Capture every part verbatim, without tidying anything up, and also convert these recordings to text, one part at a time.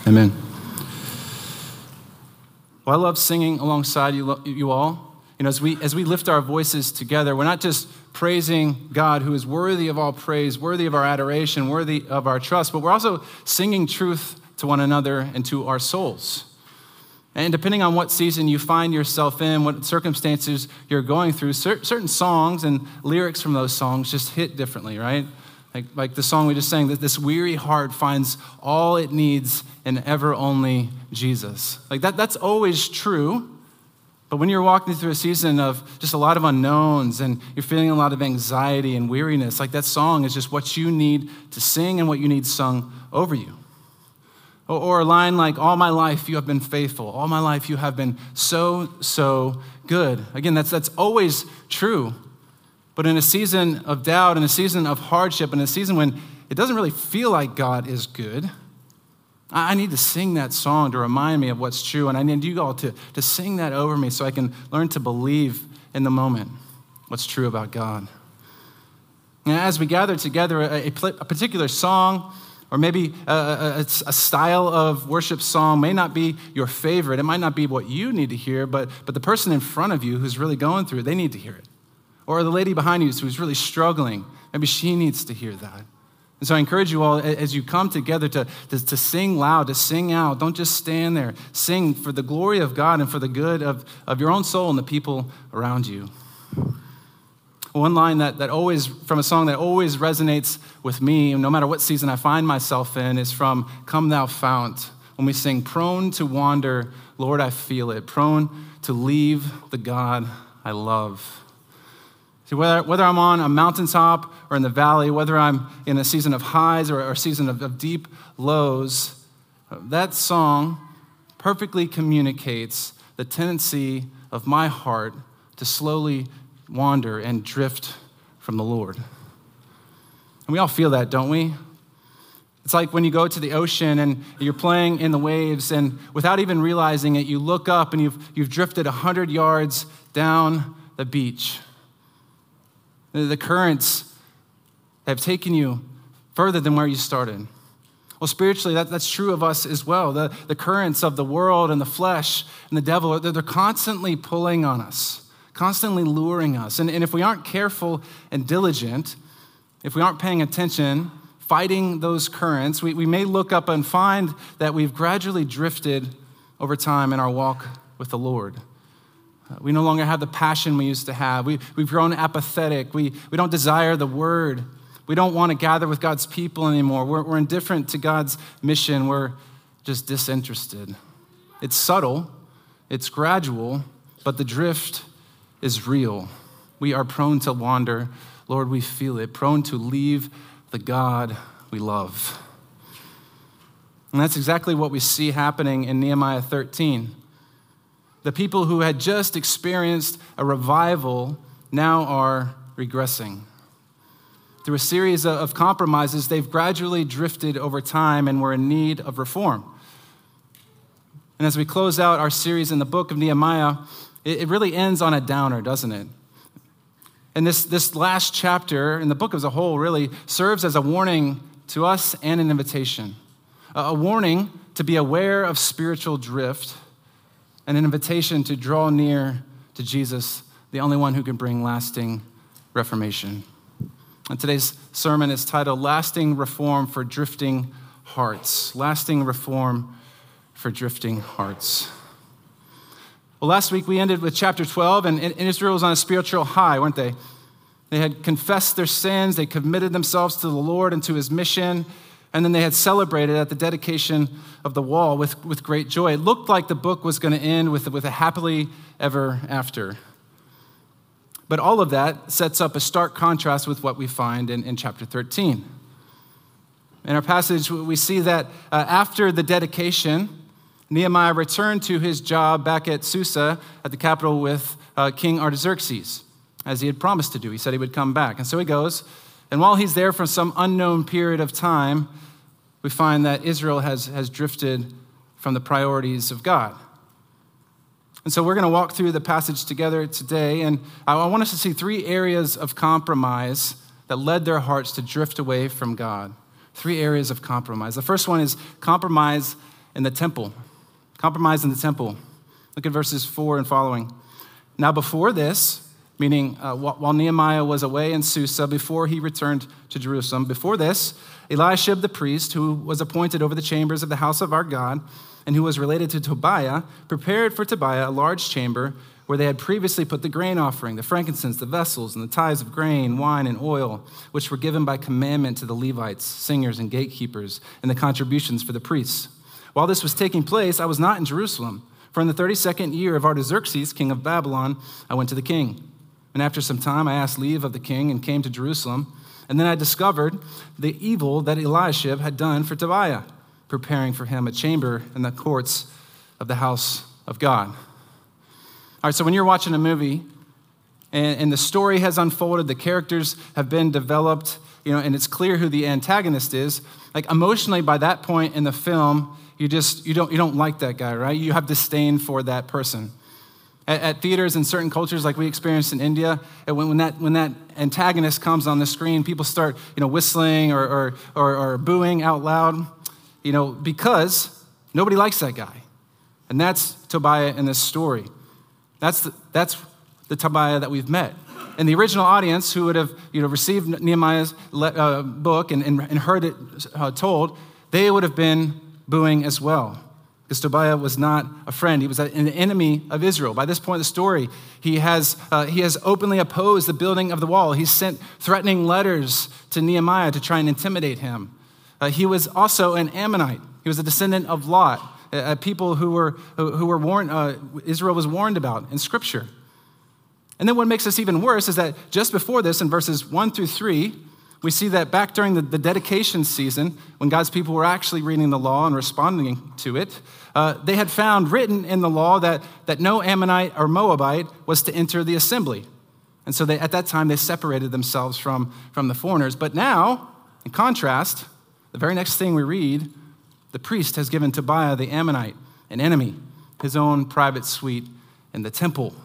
Amen. Well, I love singing alongside you, you all. You know, as we as we lift our voices together, we're not just praising God, who is worthy of all praise, worthy of our adoration, worthy of our trust, but we're also singing truth to one another and to our souls. And depending on what season you find yourself in, what circumstances you're going through, cer- certain songs and lyrics from those songs just hit differently, right? Like, like the song we just sang, that this weary heart finds all it needs in ever only Jesus. Like that, that's always true. But when you're walking through a season of just a lot of unknowns and you're feeling a lot of anxiety and weariness, like that song is just what you need to sing and what you need sung over you. Or, or a line like, all my life you have been faithful. All my life you have been so, so good. Again, that's that's always true. But in a season of doubt, in a season of hardship, in a season when it doesn't really feel like God is good, I need to sing that song to remind me of what's true. And I need you all to, to sing that over me so I can learn to believe in the moment what's true about God. And as we gather together, a, a particular song or maybe a, a, a style of worship song may not be your favorite. It might not be what you need to hear, but, but the person in front of you who's really going through it, they need to hear it. Or the lady behind you who's really struggling, maybe she needs to hear that. And so I encourage you all, as you come together to, to, to sing loud, to sing out. Don't just stand there. Sing for the glory of God and for the good of, of your own soul and the people around you. One line that, that always, from a song that always resonates with me, no matter what season I find myself in, is from Come Thou Fount. When we sing, prone to wander, Lord, I feel it. Prone to leave the God I love. See, whether, whether I'm on a mountaintop or in the valley, whether I'm in a season of highs or, or a season of, of deep lows, that song perfectly communicates the tendency of my heart to slowly wander and drift from the Lord. And we all feel that, don't we? It's like when you go to the ocean and you're playing in the waves, and without even realizing it, you look up and you've, you've drifted one hundred yards down the beach. The currents have taken you further than where you started. Well, spiritually, that, that's true of us as well. The, the currents of the world and the flesh and the devil, they're, they're constantly pulling on us, constantly luring us. And, and if we aren't careful and diligent, if we aren't paying attention, fighting those currents, we, we may look up and find that we've gradually drifted over time in our walk with the Lord. We no longer have the passion we used to have. We, we've grown apathetic. We, we don't desire the word. We don't want to gather with God's people anymore. We're, we're indifferent to God's mission. We're just disinterested. It's subtle. It's gradual, but the drift is real. We are prone to wander. Lord, we feel it. Prone to leave the God we love. And that's exactly what we see happening in Nehemiah thirteen. The people who had just experienced a revival now are regressing. Through a series of compromises, they've gradually drifted over time and were in need of reform. And as we close out our series in the book of Nehemiah, it really ends on a downer, doesn't it? And this, this last chapter, in the book as a whole, really serves as a warning to us and an invitation. A warning to be aware of spiritual drift, and an invitation to draw near to Jesus, the only one who can bring lasting reformation. And today's sermon is titled, Lasting Reform for Drifting Hearts. Lasting Reform for Drifting Hearts. Well, last week we ended with chapter twelve, and Israel was on a spiritual high, weren't they? They had confessed their sins, they committed themselves to the Lord and to his mission, and then they had celebrated at the dedication of the wall with, with great joy. It looked like the book was going to end with, with a happily ever after. But all of that sets up a stark contrast with what we find in, in chapter thirteen. In our passage, we see that uh, after the dedication, Nehemiah returned to his job back at Susa, at the capital with uh, King Artaxerxes, as he had promised to do. He said he would come back. And so he goes. And while he's there for some unknown period of time, we find that Israel has, has drifted from the priorities of God. And so we're going to walk through the passage together today, and I want us to see three areas of compromise that led their hearts to drift away from God. Three areas of compromise. The first one is compromise in the temple. Compromise in the temple. Look at verses four and following. Now before this, meaning uh, while Nehemiah was away in Susa, before he returned to Jerusalem, before this, Eliashib the priest, who was appointed over the chambers of the house of our God, and who was related to Tobiah, prepared for Tobiah a large chamber where they had previously put the grain offering, the frankincense, the vessels, and the tithes of grain, wine, and oil, which were given by commandment to the Levites, singers, and gatekeepers, and the contributions for the priests. While this was taking place, I was not in Jerusalem, for in the thirty-second year of Artaxerxes, king of Babylon, I went to the king. And after some time, I asked leave of the king and came to Jerusalem. And then I discovered the evil that Eliashib had done for Tobiah, preparing for him a chamber in the courts of the house of God. All right, so when you're watching a movie and, and the story has unfolded, the characters have been developed, you know, and it's clear who the antagonist is, like emotionally by that point in the film, you just, you don't, you don't like that guy, right? You have disdain for that person. At, at theaters in certain cultures like we experienced in India, when, when, that, when that antagonist comes on the screen, people start, you know, whistling or, or, or, or booing out loud, you know, because nobody likes that guy. And that's Tobiah in this story. That's the, that's the Tobiah that we've met. And the original audience who would have, you know, received Nehemiah's uh, book and, and, and heard it uh, told, they would have been booing as well. Because Tobiah was not a friend. He was an enemy of Israel. By this point in the story, he has, uh, he has openly opposed the building of the wall. He sent threatening letters to Nehemiah to try and intimidate him. Uh, he was also an Ammonite. He was a descendant of Lot, uh, people who were, who, who were warned, uh, Israel was warned about in Scripture. And then what makes this even worse is that just before this, in verses one through three, we see that back during the, the dedication season, when God's people were actually reading the law and responding to it, uh, they had found written in the law that, that no Ammonite or Moabite was to enter the assembly. And so they, at that time, they separated themselves from, from the foreigners. But now, in contrast, the very next thing we read, the priest has given Tobiah the Ammonite, an enemy, his own private suite in the temple.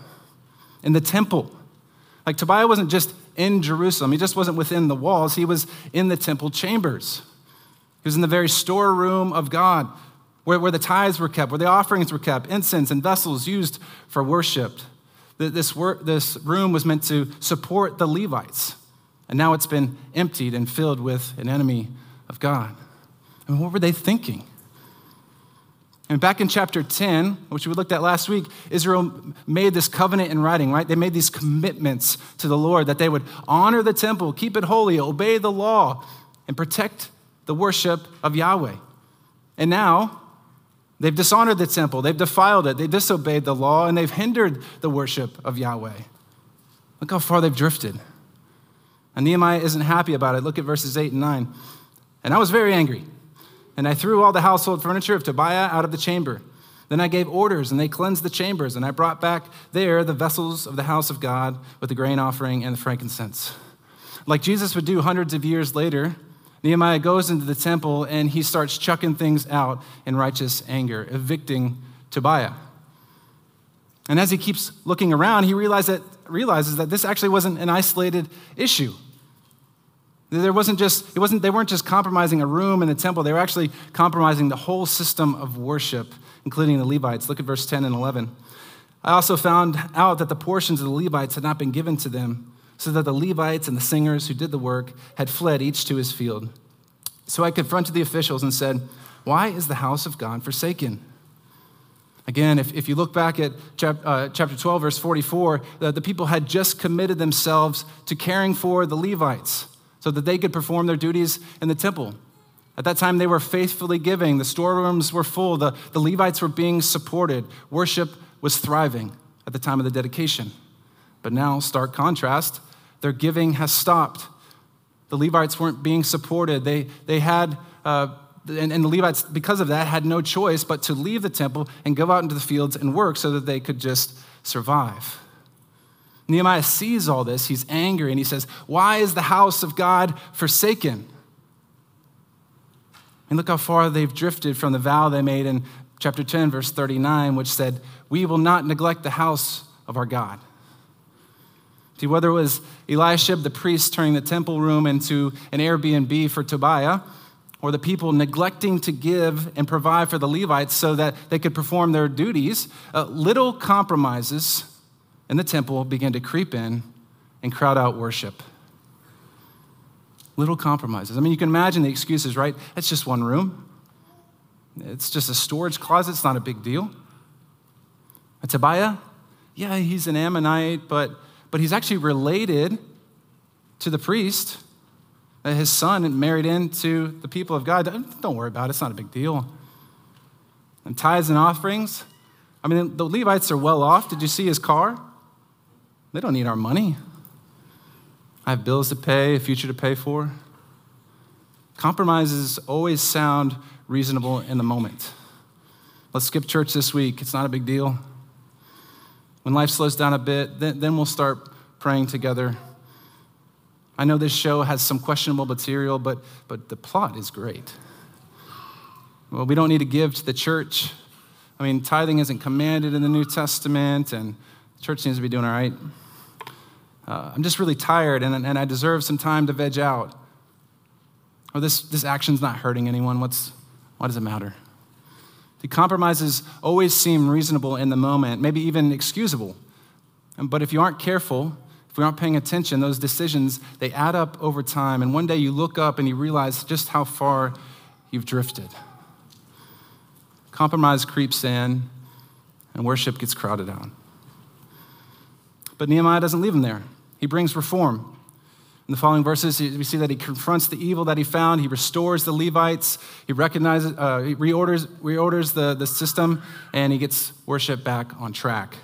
In the temple. Like Tobiah wasn't just in Jerusalem. He just wasn't within the walls. He was in the temple chambers. He was in the very storeroom of God, where, where the tithes were kept, where the offerings were kept, incense and vessels used for worship. This, work, this room was meant to support the Levites. And now it's been emptied and filled with an enemy of God. I mean, what were they thinking? And back in chapter ten, which we looked at last week, Israel made this covenant in writing, right? They made these commitments to the Lord that they would honor the temple, keep it holy, obey the law, and protect the worship of Yahweh. And now they've dishonored the temple, they've defiled it, they've disobeyed the law, and they've hindered the worship of Yahweh. Look how far they've drifted. And Nehemiah isn't happy about it. Look at verses eight and nine. And I was very angry. And I threw all the household furniture of Tobiah out of the chamber. Then I gave orders, and they cleansed the chambers, and I brought back there the vessels of the house of God with the grain offering and the frankincense. Like Jesus would do hundreds of years later, Nehemiah goes into the temple, and he starts chucking things out in righteous anger, evicting Tobiah. And as he keeps looking around, he realizes that, realizes that this actually wasn't an isolated issue. There wasn't just, it wasn't, they weren't just compromising a room in the temple, they were actually compromising the whole system of worship, including the Levites. Look at verse ten and eleven. I also found out that the portions of the Levites had not been given to them, so that the Levites and the singers who did the work had fled each to his field. So I confronted the officials and said, why is the house of God forsaken? Again, if, if you look back at chap, uh, chapter twelve, verse forty-four, the, the people had just committed themselves to caring for the Levites, so that they could perform their duties in the temple. At that time, they were faithfully giving. The storerooms were full. The, the Levites were being supported. Worship was thriving at the time of the dedication. But now, stark contrast, their giving has stopped. The Levites weren't being supported. They, they had, uh, and, and the Levites, because of that, had no choice but to leave the temple and go out into the fields and work so that they could just survive. Nehemiah sees all this. He's angry, and he says, why is the house of God forsaken? And look how far they've drifted from the vow they made in chapter ten, verse thirty-nine, which said, we will not neglect the house of our God. See, whether it was Eliashib, the priest, turning the temple room into an Airbnb for Tobiah, or the people neglecting to give and provide for the Levites so that they could perform their duties, uh, little compromises in the temple began to creep in and crowd out worship. Little compromises. I mean, you can imagine the excuses, right? It's just one room. It's just a storage closet. It's not a big deal. And Tobiah, yeah, he's an Ammonite, but, but he's actually related to the priest. His son married into the people of God. Don't worry about it. It's not a big deal. And tithes and offerings. I mean, the Levites are well off. Did you see his car? They don't need our money. I have bills to pay, a future to pay for. Compromises always sound reasonable in the moment. Let's skip church this week. It's not a big deal. When life slows down a bit, then, then we'll start praying together. I know this show has some questionable material, but, but the plot is great. Well, we don't need to give to the church. I mean, tithing isn't commanded in the New Testament, and the church seems to be doing all right. Uh, I'm just really tired, and, and I deserve some time to veg out. Or this, this action's not hurting anyone. What's, what does it matter? The compromises always seem reasonable in the moment, maybe even excusable. But if you aren't careful, if we aren't paying attention, those decisions, they add up over time. And one day you look up and you realize just how far you've drifted. Compromise creeps in and worship gets crowded out. But Nehemiah doesn't leave him there. He brings reform. In the following verses, we see that he confronts the evil that he found. He restores the Levites. He recognizes, uh, he reorders, reorders the, the system, and he gets worship back on track.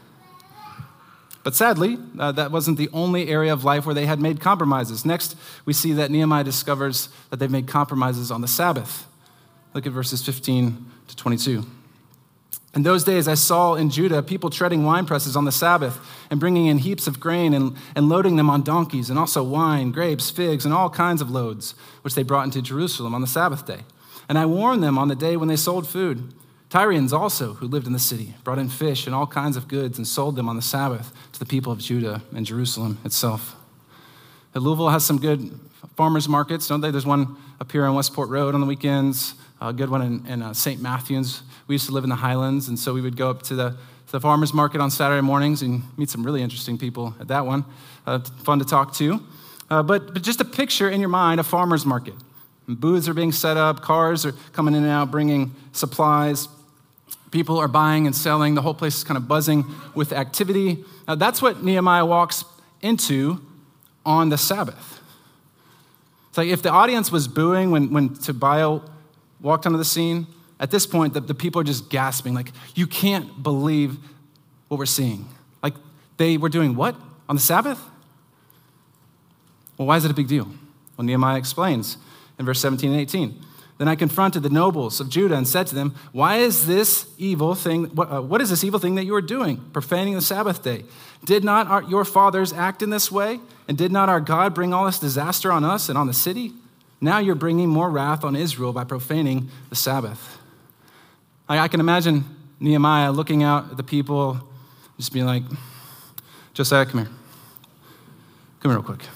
But sadly, uh, that wasn't the only area of life where they had made compromises. Next, we see that Nehemiah discovers that they've made compromises on the Sabbath. Look at verses fifteen to twenty-two. In those days, I saw in Judah people treading wine presses on the Sabbath and bringing in heaps of grain and, and loading them on donkeys, and also wine, grapes, figs, and all kinds of loads, which they brought into Jerusalem on the Sabbath day. And I warned them on the day when they sold food. Tyrians also, who lived in the city, brought in fish and all kinds of goods and sold them on the Sabbath to the people of Judah and Jerusalem itself. Louisville has some good farmers markets, don't they? There's one up here on Westport Road on the weekends, a good one in, in uh, Saint Matthews. We used to live in the Highlands, and so we would go up to the, to the farmers market on Saturday mornings and meet some really interesting people at that one. Uh, fun to talk to. Uh, but, but just a picture in your mind, a farmer's market. And booths are being set up, cars are coming in and out, bringing supplies. People are buying and selling. The whole place is kind of buzzing with activity. Now, that's what Nehemiah walks into on the Sabbath. It's like if the audience was booing when, when Tobiah walked onto the scene, at this point, the, the people are just gasping, like, you can't believe what we're seeing. Like, they were doing what on the Sabbath? Well, why is it a big deal? Well, Nehemiah explains in verse seventeen and eighteen. Then I confronted the nobles of Judah and said to them, why is this evil thing, what, uh, what is this evil thing that you are doing, profaning the Sabbath day? Did not our, your fathers act in this way? And did not our God bring all this disaster on us and on the city? Now you're bringing more wrath on Israel by profaning the Sabbath. I, I can imagine Nehemiah looking out at the people, just being like, Josiah, come here. Come here real quick.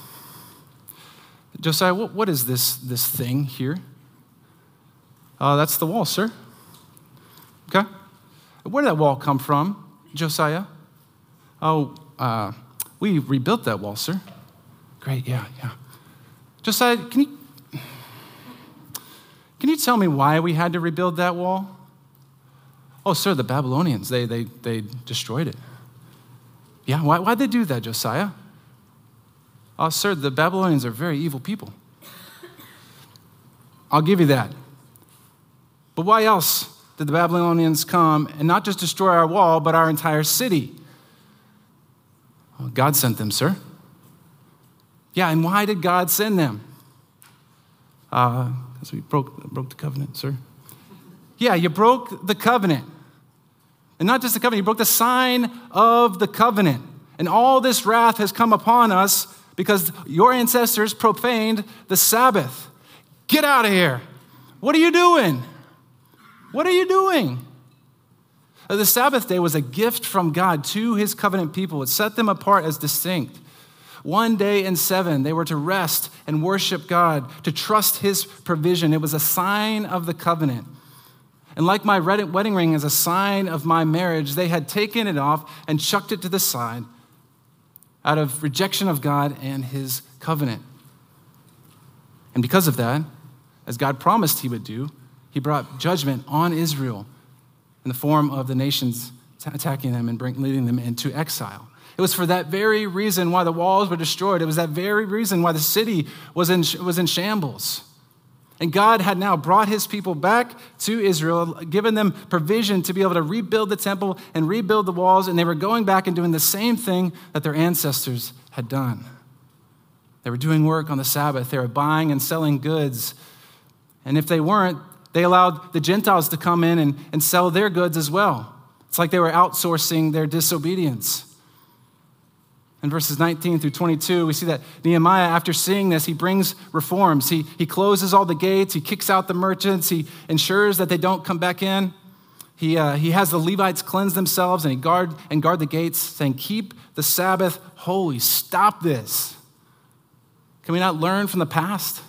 Josiah, what, what is this, this thing here? Uh, that's the wall, sir. Okay. Where did that wall come from, Josiah? Oh, uh, we rebuilt that wall, sir. Great, yeah, yeah. Josiah, can you, can you tell me why we had to rebuild that wall? Oh, sir, the Babylonians, they they they destroyed it. Yeah, why, why'd they do that, Josiah? Oh, sir, the Babylonians are very evil people. I'll give you that. But why else did the Babylonians come and not just destroy our wall, but our entire city? Well, God sent them, sir. Yeah, and why did God send them? Uh, because we broke, broke the covenant, sir. Yeah, you broke the covenant. And not just the covenant, you broke the sign of the covenant. And all this wrath has come upon us because your ancestors profaned the Sabbath. Get out of here. What are you doing? What are you doing? The Sabbath day was a gift from God to his covenant people. It set them apart as distinct. One day in seven, they were to rest and worship God, to trust his provision. It was a sign of the covenant. And like my wedding ring is a sign of my marriage, they had taken it off and chucked it to the side out of rejection of God and his covenant. And because of that, as God promised he would do, he brought judgment on Israel in the form of the nations attacking them and bring, leading them into exile. It was for that very reason why the walls were destroyed. It was that very reason why the city was in, was in shambles. And God had now brought his people back to Israel, given them provision to be able to rebuild the temple and rebuild the walls, and they were going back and doing the same thing that their ancestors had done. They were doing work on the Sabbath. They were buying and selling goods. And if they weren't, they allowed the Gentiles to come in and, and sell their goods as well. It's like they were outsourcing their disobedience. In verses nineteen through twenty-two, we see that Nehemiah, after seeing this, he brings reforms. He, he closes all the gates. He kicks out the merchants. He ensures that they don't come back in. He, uh, he has the Levites cleanse themselves and he guard and guard the gates, saying, keep the Sabbath holy. Stop this. Can we not learn from the past?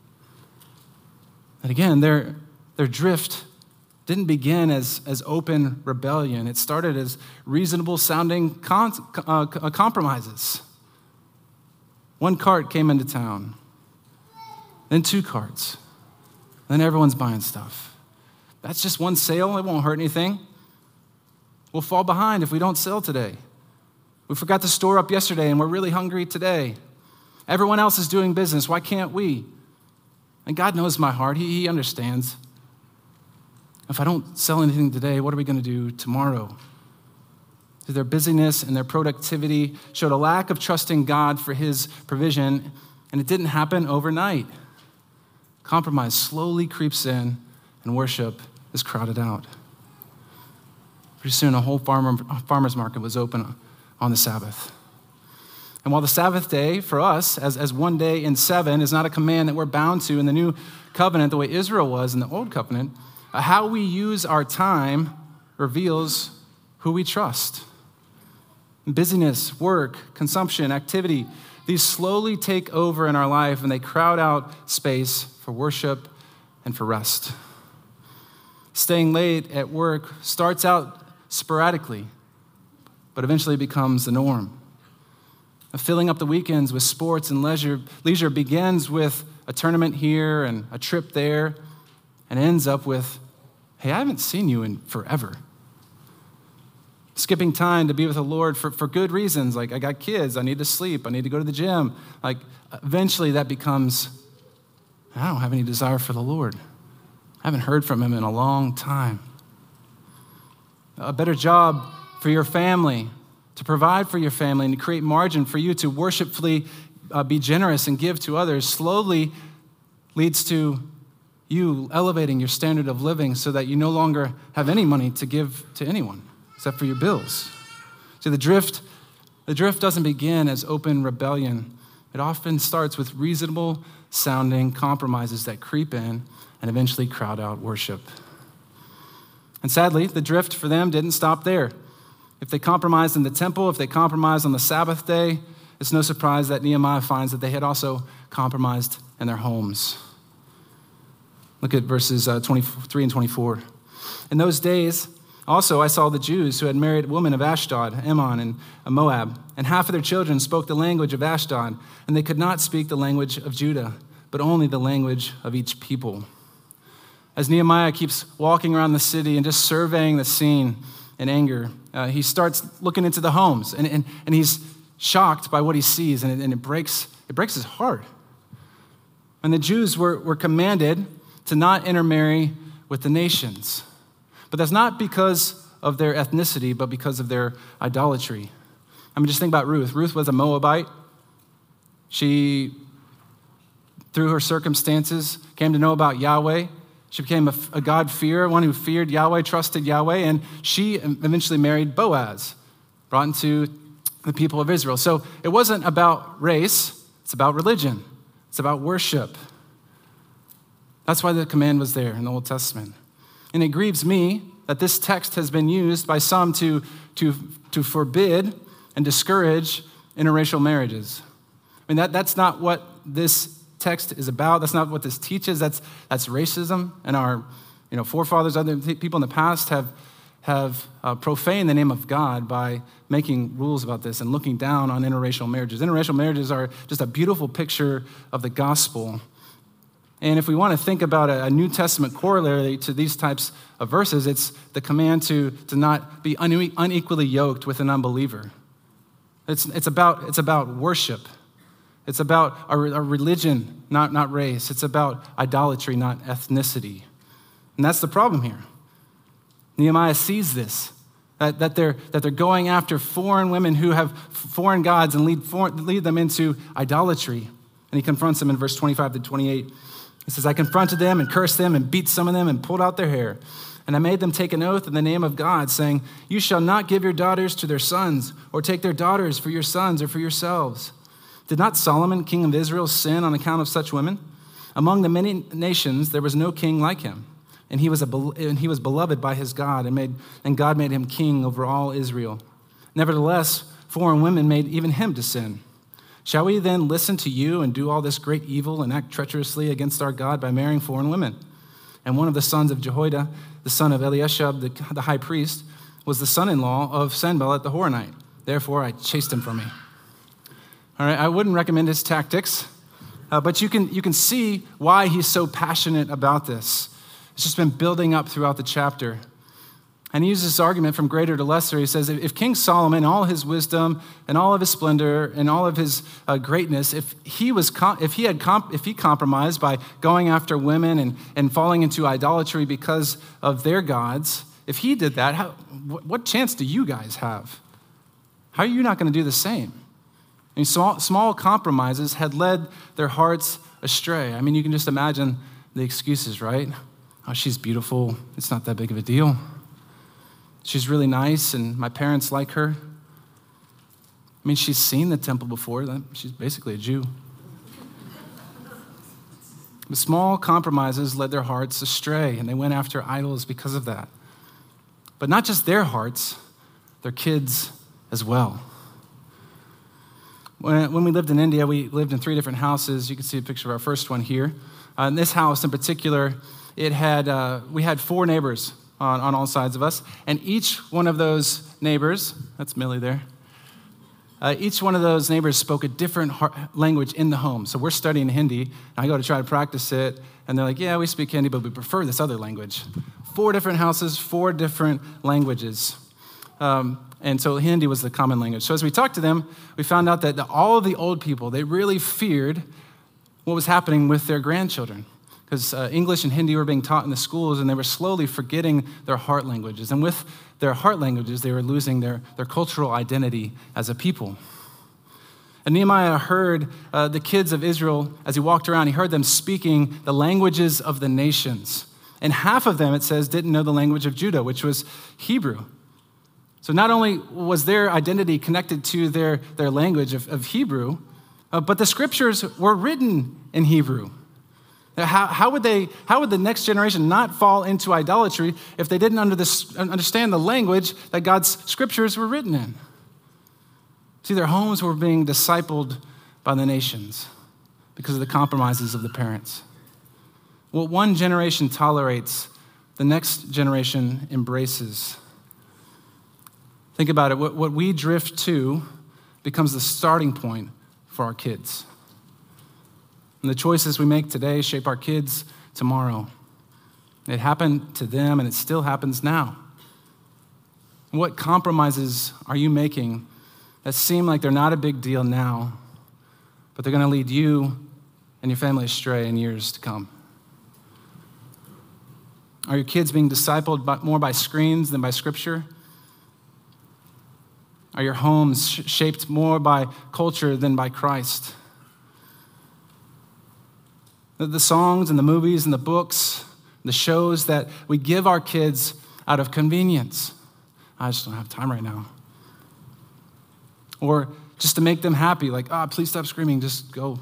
And again, their, their drift didn't begin as, as open rebellion. It started as reasonable sounding con- uh, compromises. One cart came into town, then two carts, then everyone's buying stuff. That's just one sale. It won't hurt anything. We'll fall behind if we don't sell today. We forgot to store up yesterday and we're really hungry today. Everyone else is doing business. Why can't we? And God knows my heart. He, he understands. If I don't sell anything today, what are we going to do tomorrow? Their busyness and their productivity showed a lack of trusting God for his provision, and it didn't happen overnight. Compromise slowly creeps in, and worship is crowded out. Pretty soon, a whole farmer, farmer's market was open on the Sabbath. And while the Sabbath day for us, as, as one day in seven, is not a command that we're bound to in the new covenant the way Israel was in the old covenant, how we use our time reveals who we trust. Busyness, work, consumption, activity, these slowly take over in our life and they crowd out space for worship and for rest. Staying late at work starts out sporadically, but eventually becomes the norm. Filling up the weekends with sports and leisure, leisure begins with a tournament here and a trip there, and ends up with, hey, I haven't seen you in forever. Skipping time to be with the Lord for, for good reasons, like I got kids, I need to sleep, I need to go to the gym. Like eventually that becomes, I don't have any desire for the Lord. I haven't heard from him in a long time. A better job for your family, to provide for your family and to create margin for you to worshipfully uh, be generous and give to others slowly leads to you elevating your standard of living so that you no longer have any money to give to anyone except for your bills. So the drift, the drift doesn't begin as open rebellion. It often starts with reasonable sounding compromises that creep in and eventually crowd out worship. And sadly, the drift for them didn't stop there. If they compromised in the temple, if they compromised on the Sabbath day, it's no surprise that Nehemiah finds that they had also compromised in their homes. Look at verses uh, twenty-three and twenty-four. In those days, also I saw the Jews who had married women of Ashdod, Ammon, and Moab, and half of their children spoke the language of Ashdod, and they could not speak the language of Judah, but only the language of each people. As Nehemiah keeps walking around the city and just surveying the scene in anger, uh, he starts looking into the homes, and, and, and he's shocked by what he sees, and it, and it breaks it breaks his heart. And the Jews were, were commanded to not intermarry with the nations. But that's not because of their ethnicity, but because of their idolatry. I mean, just think about Ruth. Ruth was a Moabite. She, through her circumstances, came to know about Yahweh. She became a, a God-fearer, one who feared Yahweh, trusted Yahweh, and she eventually married Boaz, brought into the people of Israel. So it wasn't about race, it's about religion. It's about worship. That's why the command was there in the Old Testament. And it grieves me that this text has been used by some to, to, to forbid and discourage interracial marriages. I mean, that, that's not what this text is about. That's not what this teaches. That's, that's racism. And our you know, forefathers, other people in the past have, have uh, profaned the name of God by making rules about this and looking down on interracial marriages. Interracial marriages are just a beautiful picture of the gospel. And if we want to think about a, a New Testament corollary to these types of verses, it's the command to, to not be une- unequally yoked with an unbeliever. It's, it's, about, it's about worship. It's about a, a religion, not, not race. It's about idolatry, not ethnicity. And that's the problem here. Nehemiah sees this, that, that, they're, that they're going after foreign women who have foreign gods and lead, for, lead them into idolatry. And he confronts them in verse twenty-five to twenty-eight. He says, I confronted them and cursed them and beat some of them and pulled out their hair. And I made them take an oath in the name of God, saying, you shall not give your daughters to their sons, or take their daughters for your sons or for yourselves. Did not Solomon, king of Israel, sin on account of such women? Among the many nations, there was no king like him. And he was a and he was beloved by his God, and made and God made him king over all Israel. Nevertheless, foreign women made even him to sin. Shall we then listen to you and do all this great evil and act treacherously against our God by marrying foreign women? And one of the sons of Jehoiada, the son of Eliashib, the, the high priest, was the son-in-law of Sanballat the Horonite. Therefore, I chased him from me. All right, I wouldn't recommend his tactics, uh, but you can, you can see why he's so passionate about this. It's just been building up throughout the chapter. And he uses this argument from greater to lesser. He says, if King Solomon, all his wisdom and all of his splendor and all of his uh, greatness, if he was, com- if he had, comp- if he compromised by going after women and, and falling into idolatry because of their gods, if he did that, how, what, what chance do you guys have? How are you not going to do the same? I mean, small, small compromises had led their hearts astray. I mean, you can just imagine the excuses, right? Oh, she's beautiful. It's not that big of a deal. She's really nice, and my parents like her. I mean, she's seen the temple before. She's basically a Jew. But small compromises led their hearts astray, and they went after idols because of that. But not just their hearts, their kids as well. When we lived in India, we lived in three different houses. You can see a picture of our first one here. Uh, in this house in particular, it had uh, we had four neighbors on, on all sides of us, and each one of those neighbors, that's Millie there, uh, each one of those neighbors spoke a different language in the home. So we're studying Hindi, and I go to try to practice it, and they're like, yeah, we speak Hindi, but we prefer this other language. Four different houses, four different languages. Um, and so Hindi was the common language. So as we talked to them, we found out that the, all of the old people, they really feared what was happening with their grandchildren. Because uh, English and Hindi were being taught in the schools, and they were slowly forgetting their heart languages. And with their heart languages, they were losing their, their cultural identity as a people. And Nehemiah heard uh, the kids of Israel, as he walked around, he heard them speaking the languages of the nations. And half of them, it says, didn't know the language of Judah, which was Hebrew. So not only was their identity connected to their, their language of, of Hebrew, uh, but the scriptures were written in Hebrew. How, how, would they, how would the next generation not fall into idolatry if they didn't under this, understand the language that God's scriptures were written in? See, their homes were being discipled by the nations because of the compromises of the parents. What one generation tolerates, the next generation embraces. Think about it. What, what we drift to becomes the starting point for our kids. And the choices we make today shape our kids tomorrow. It happened to them, and it still happens now. What compromises are you making that seem like they're not a big deal now, but they're going to lead you and your family astray in years to come? Are your kids being discipled by, more by screens than by Scripture? Are your homes sh- shaped more by culture than by Christ? The, the songs and the movies and the books, the shows that we give our kids out of convenience. I just don't have time right now. Or just to make them happy, like, ah, oh, please stop screaming, just go.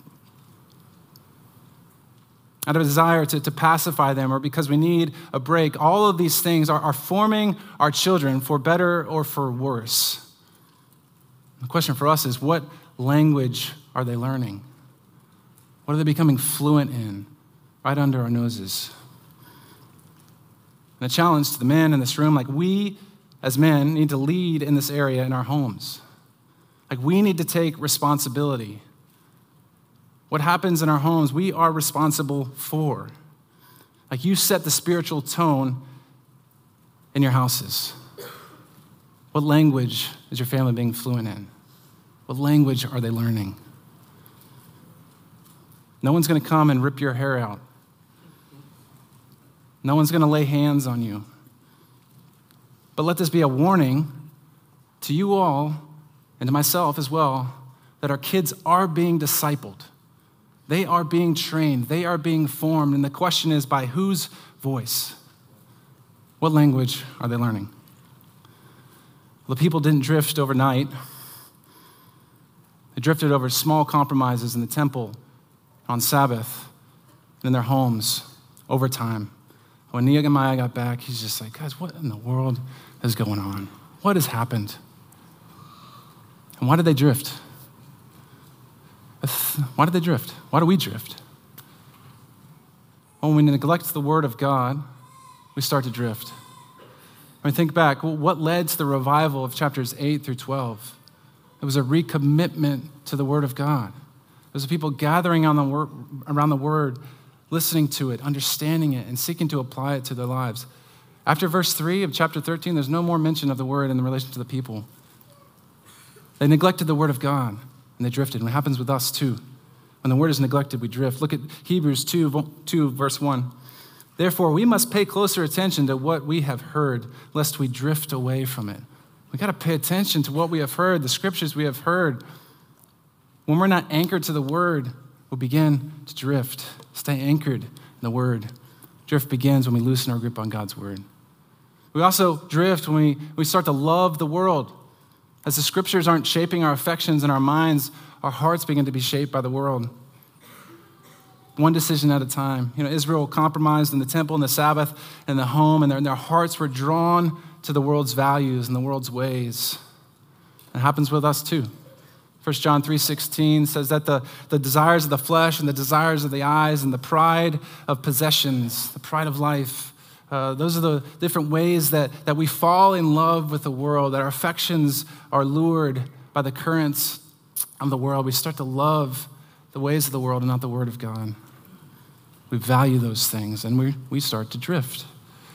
Out of a desire to, to pacify them, or because we need a break, all of these things are, are forming our children for better or for worse. The question for us is, what language are they learning? What are they becoming fluent in right under our noses? And a challenge to the men in this room, like we as men need to lead in this area in our homes. Like we need to take responsibility. What happens in our homes, we are responsible for. Like you set the spiritual tone in your houses. What language is your family being fluent in? What language are they learning? No one's going to come and rip your hair out. No one's going to lay hands on you. But let this be a warning to you all and to myself as well that our kids are being discipled. They are being trained. They are being formed. And the question is, by whose voice? What language are they learning? Well, the people didn't drift overnight. They drifted over small compromises in the temple, on Sabbath, and in their homes over time. When Nehemiah got back, he's just like, guys, what in the world is going on? What has happened? And why did they drift? Why did they drift? Why do we drift? When we neglect the word of God, we start to drift. When we think back, what led to the revival of chapters eight through twelve? It was a recommitment to the word of God. It was the people gathering on the word, around the word, listening to it, understanding it, and seeking to apply it to their lives. After verse three of chapter thirteen, there's no more mention of the word in relation to the people. They neglected the word of God, and they drifted. And it happens with us too. When the word is neglected, we drift. Look at Hebrews two, two, verse one. Therefore, we must pay closer attention to what we have heard, lest we drift away from it. We got to pay attention to what we have heard, the scriptures we have heard. When we're not anchored to the word, we'll begin to drift. Stay anchored in the word. Drift begins when we loosen our grip on God's word. We also drift when we, we start to love the world. As the scriptures aren't shaping our affections and our minds, our hearts begin to be shaped by the world. One decision at a time. You know, Israel compromised in the temple and the Sabbath and the home, and their, and their hearts were drawn to the world's values and the world's ways. It happens with us too. First John three sixteen says that the, the desires of the flesh and the desires of the eyes and the pride of possessions, the pride of life, uh, those are the different ways that, that we fall in love with the world, that our affections are lured by the currents of the world. We start to love the ways of the world and not the word of God. We value those things, and we, we start to drift.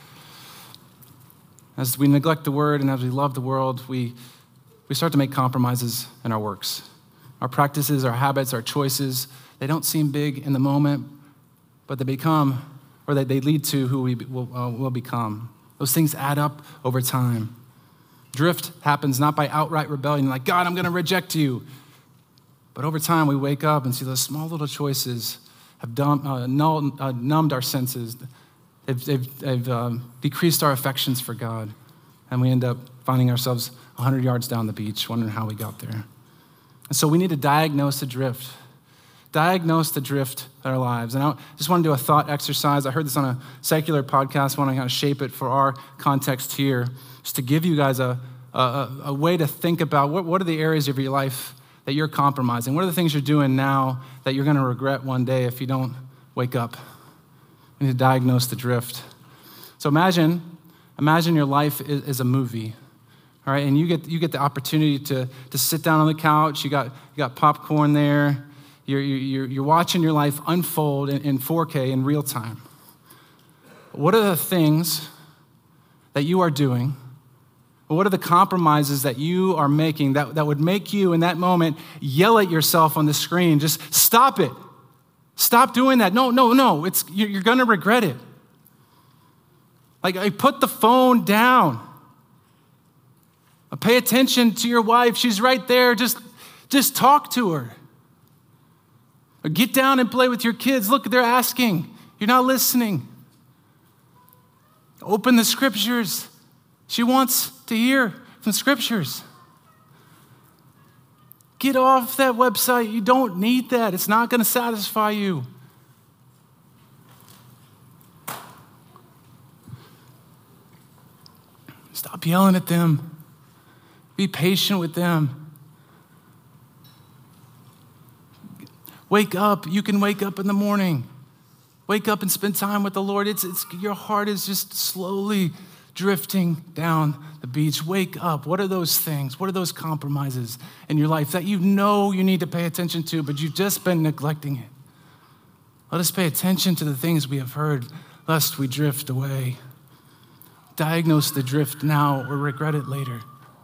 As we neglect the word and as we love the world, we We start to make compromises in our works. Our practices, our habits, our choices, they don't seem big in the moment, but they become, or they, they lead to who we will, uh, will become. Those things add up over time. Drift happens not by outright rebellion, like, God, I'm going to reject you. But over time, we wake up and see those small little choices have dumb, uh, null, uh, numbed our senses. They've, they've, they've um, decreased our affections for God, and we end up finding ourselves one hundred yards down the beach, wondering how we got there. And so we need to diagnose the drift. Diagnose the drift in our lives. And I just want to do a thought exercise. I heard this on a secular podcast. I want to kind of shape it for our context here, just to give you guys a, a, a way to think about what, what are the areas of your life that you're compromising? What are the things you're doing now that you're going to regret one day if you don't wake up? We need to diagnose the drift. So imagine, imagine your life is, is a movie. All right, and you get you get the opportunity to, to sit down on the couch. You got you got popcorn there. You're you're you're watching your life unfold in, in four K in real time. What are the things that you are doing? What are the compromises that you are making that, that would make you in that moment yell at yourself on the screen? Just stop it. Stop doing that. No, no, no. It's you're, you're going to regret it. Like, I put the phone down. Pay attention to your wife. She's right there. Just, just talk to her. Or get down and play with your kids. Look, they're asking. You're not listening. Open the scriptures. She wants to hear from scriptures. Get off that website. You don't need that. It's not going to satisfy you. Stop yelling at them. Be patient with them. Wake up. You can wake up in the morning. Wake up and spend time with the Lord. It's, it's, your heart is just slowly drifting down the beach. Wake up. What are those things? What are those compromises in your life that you know you need to pay attention to, but you've just been neglecting it? Let us pay attention to the things we have heard, lest we drift away. Diagnose the drift now or regret it later.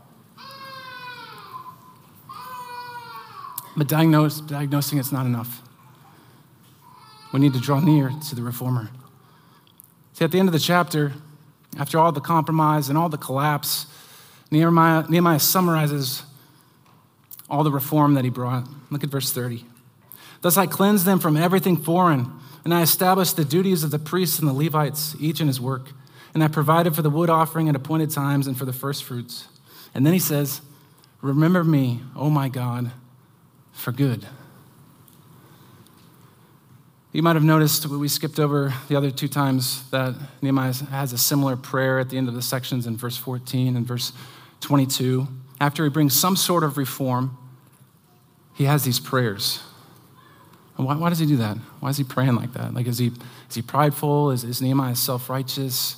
But diagnose, diagnosing it's not enough. We need to draw near to the reformer. See, at the end of the chapter, after all the compromise and all the collapse, Nehemiah, Nehemiah summarizes all the reform that he brought. Look at verse thirty. Thus I cleansed them from everything foreign, and I established the duties of the priests and the Levites, each in his work. And I provided for the wood offering at appointed times and for the first fruits. And then he says, remember me, O my God, for good. You might have noticed we skipped over the other two times that Nehemiah has a similar prayer at the end of the sections in verse fourteen and verse twenty-two. After he brings some sort of reform, he has these prayers. And why, why does he do that? Why is he praying like that? Like, is he is he prideful? Is, is Nehemiah self-righteous?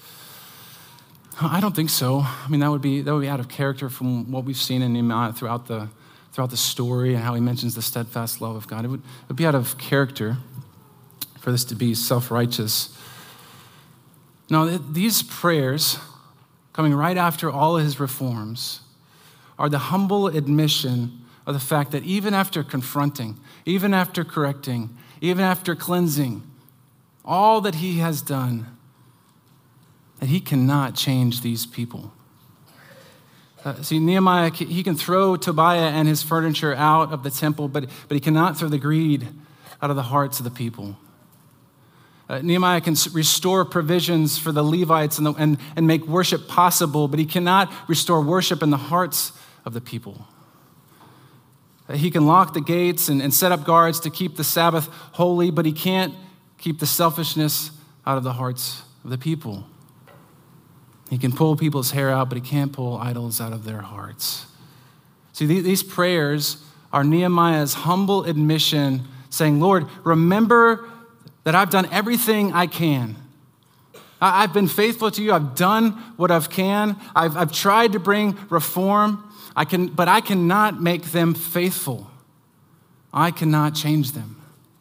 I don't think so. I mean, that would be that would be out of character from what we've seen in Nehemiah throughout the throughout the story and how he mentions the steadfast love of God. It would, it would be out of character for this to be self-righteous. No, these prayers, coming right after all of his reforms, are the humble admission of the fact that even after confronting, even after correcting, even after cleansing, all that he has done, that he cannot change these people. Uh, see, Nehemiah, he can throw Tobiah and his furniture out of the temple, but, but he cannot throw the greed out of the hearts of the people. Uh, Nehemiah can restore provisions for the Levites and, the, and, and make worship possible, but he cannot restore worship in the hearts of the people. Uh, he can lock the gates and, and set up guards to keep the Sabbath holy, but he can't keep the selfishness out of the hearts of the people. He can pull people's hair out, but he can't pull idols out of their hearts. See, these prayers are Nehemiah's humble admission saying, Lord, remember that I've done everything I can. I've been faithful to you. I've done what I can. I've, I've tried to bring reform, I can, but I cannot make them faithful. I cannot change them.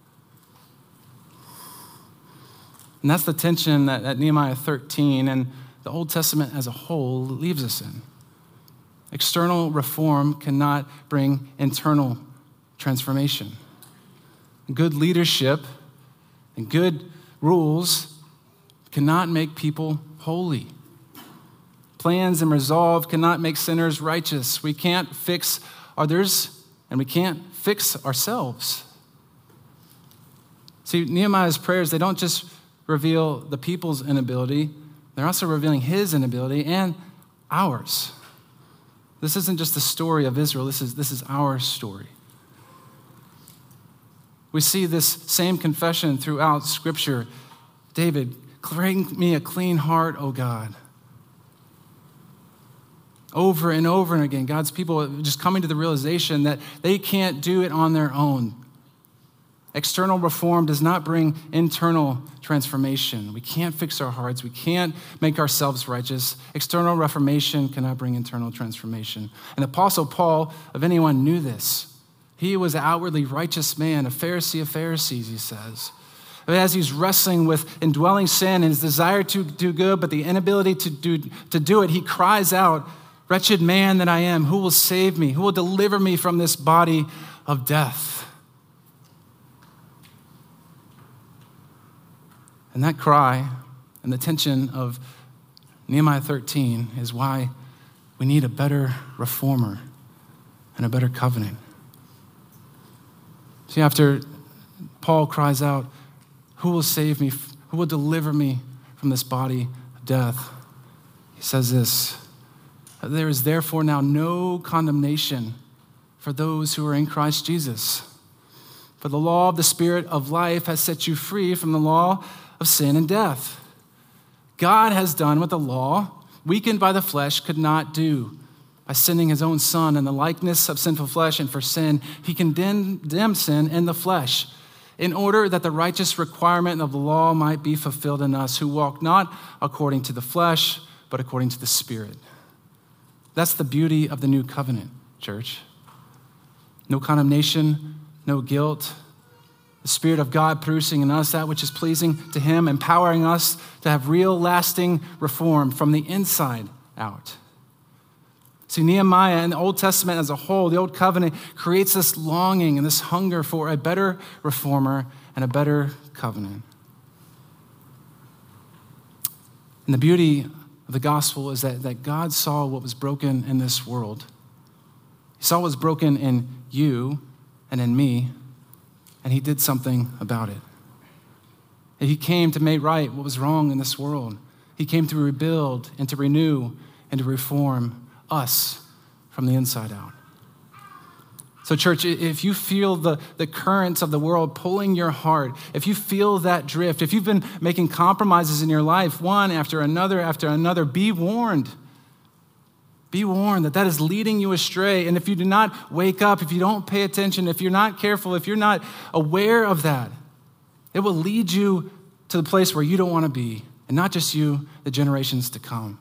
And that's the tension that, that Nehemiah thirteen and the Old Testament as a whole leaves us in. External reform cannot bring internal transformation. Good leadership and good rules cannot make people holy. Plans and resolve cannot make sinners righteous. We can't fix others, and we can't fix ourselves. See, Nehemiah's prayers, they don't just reveal the people's inability, they're also revealing his inability and ours. This isn't just the story of Israel, this is, this is our story. We see this same confession throughout Scripture. David, create me a clean heart, O God. Over and over and again, God's people just coming to the realization that they can't do it on their own. External reform does not bring internal transformation. We can't fix our hearts. We can't make ourselves righteous. External reformation cannot bring internal transformation. And Apostle Paul, if anyone knew this, he was an outwardly righteous man, a Pharisee of Pharisees, he says. As he's wrestling with indwelling sin and his desire to do good, but the inability to do, to do it, he cries out, wretched man that I am, who will save me? Who will deliver me from this body of death? And that cry and the tension of Nehemiah thirteen is why we need a better reformer and a better covenant. See, after Paul cries out, who will save me? Who will deliver me from this body of death? He says this, there is therefore now no condemnation for those who are in Christ Jesus. For the law of the Spirit of life has set you free from the law of sin and death. God has done what the law, weakened by the flesh, could not do. by sending his own son in the likeness of sinful flesh, and for sin, he condemned sin in the flesh, in order that the righteous requirement of the law might be fulfilled in us who walk not according to the flesh, but according to the Spirit. That's the beauty of the new covenant, church. No condemnation, no guilt. The Spirit of God producing in us that which is pleasing to him, empowering us to have real, lasting reform from the inside out. See, Nehemiah and the Old Testament as a whole, the Old Covenant, creates this longing and this hunger for a better reformer and a better covenant. And the beauty of the gospel is that, that God saw what was broken in this world. He saw what was broken in you and in me, and he did something about it. And he came to make right what was wrong in this world. He came to rebuild and to renew and to reform us from the inside out. So church, if you feel the, the currents of the world pulling your heart, if you feel that drift, if you've been making compromises in your life, one after another after another, be warned. Be warned that that is leading you astray. And if you do not wake up, if you don't pay attention, if you're not careful, if you're not aware of that, it will lead you to the place where you don't want to be. And not just you, the generations to come.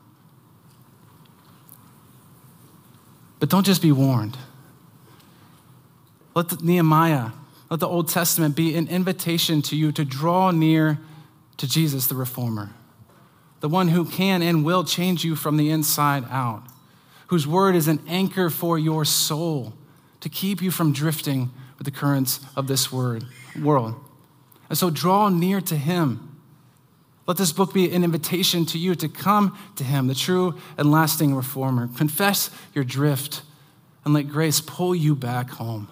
But don't just be warned. Let the Nehemiah, let the Old Testament be an invitation to you to draw near to Jesus, the reformer, the one who can and will change you from the inside out, whose word is an anchor for your soul to keep you from drifting with the currents of this word, world. And so draw near to him. Let this book be an invitation to you to come to him, the true and lasting reformer. Confess your drift and let grace pull you back home.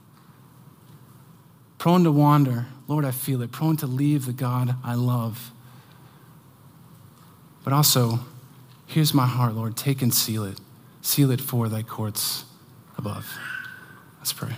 Prone to wander, Lord, I feel it. Prone to leave the God I love. But also, here's my heart, Lord. Take and seal it. Seal it for thy courts above. Let's pray.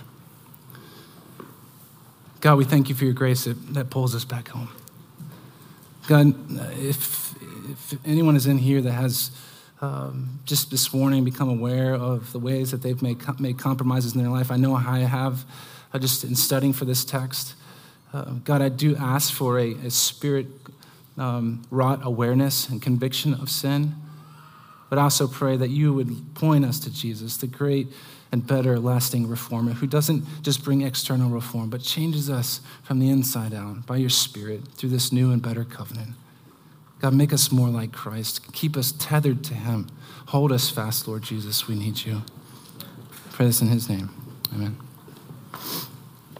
God, we thank you for your grace that, that pulls us back home. God, if, if anyone is in here that has um, just this morning become aware of the ways that they've made, made compromises in their life, I know how I have uh, just in studying for this text. Uh, God, I do ask for a, a spirit-wrought um, awareness and conviction of sin, but I also pray that you would point us to Jesus, the great and better lasting reformer who doesn't just bring external reform, but changes us from the inside out by your Spirit through this new and better covenant. God, make us more like Christ. Keep us tethered to him. Hold us fast, Lord Jesus. We need you. I pray this in his name. Amen.